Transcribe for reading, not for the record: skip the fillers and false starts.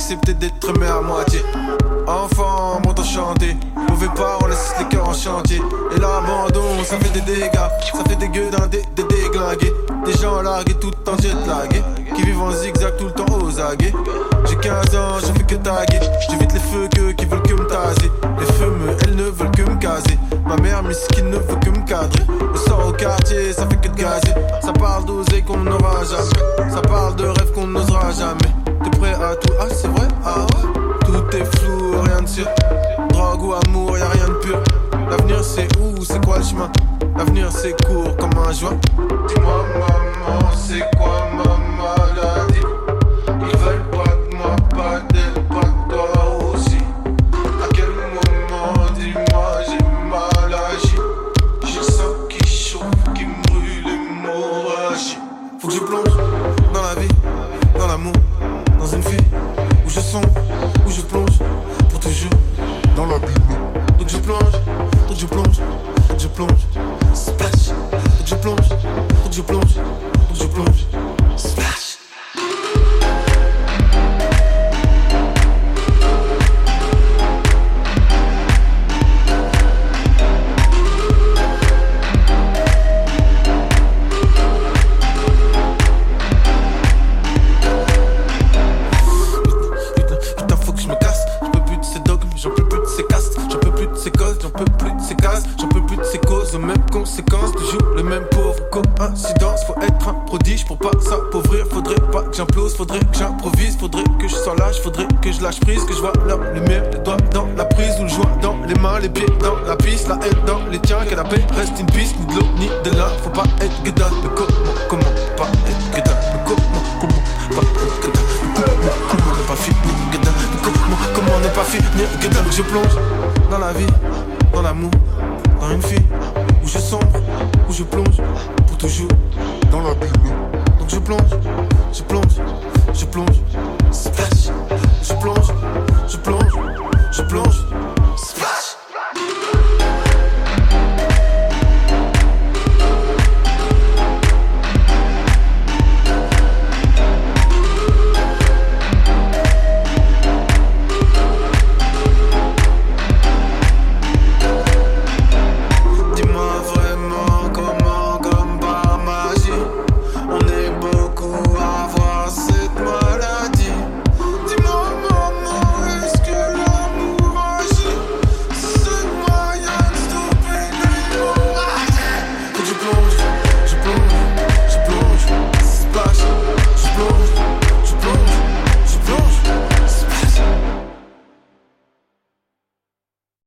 accepter d'être aimé à moitié. Enfant, monte enchanté. Mauvais pas, on laisse les cœurs en chantier. Et l'abandon, ça fait des dégâts. Ça fait des gueux des déglingués. Des gens largués tout en jet lagués. Qui vivent en zigzag tout le temps aux aguets. J'ai 15 ans, je fais que taguer. J'évite les feux qui veulent que me taser. Les fumeux, elles ne veulent que me caser. Ma mère misquine ne veut que me cadrer. Le sort au quartier, ça fait que de gazer. Ça parle d'oser qu'on n'aura jamais. Ça parle de rêves qu'on n'osera jamais. T'es prêt à tout? Ah c'est vrai? Ah ouais? Tout est flou, rien de sûr. Drogue ou amour, y'a rien de pur. L'avenir c'est où? C'est quoi le chemin? L'avenir c'est court comme un joint. Dis-moi maman, c'est quoi ma maladie? Ils veulent pas de moi, pas d'elle, pas de toi aussi. À quel moment, dis-moi, j'ai mal agi? J'ai le sang qui chauffe, qui me brûle, l'hémorragie. Faut que je plonge dans la vie, dans l'amour, dans une vie où je sombre, où je plonge pour toujours dans l'abîme. Donc je plonge, donc je plonge, donc je plonge, splash. Donc je plonge, donc je plonge, donc je plonge, splash. Conséquences, toujours les mêmes pauvres coïncidences. Faut être un prodige pour pas s'appauvrir. Faudrait pas que j'implose, faudrait que j'improvise. Faudrait que je sois lâche, faudrait que je lâche prise. Que je vois la lumière, les doigts dans la prise. Ou le joint dans les mains, les pieds dans la piste. La haine dans les tiens, que la paix reste une piste. Ni de l'eau, ni de l'un, faut pas être gueudin. Mais comment pas être gueudin? Mais comment pas être gueudin? Comment ne pas finir gueudin? Mais comment ne pas finir gueudin? Je plonge dans la vie, dans l'amour, dans une fille. Où je sombre, où je plonge, pour toujours dans l'abîme. Donc je plonge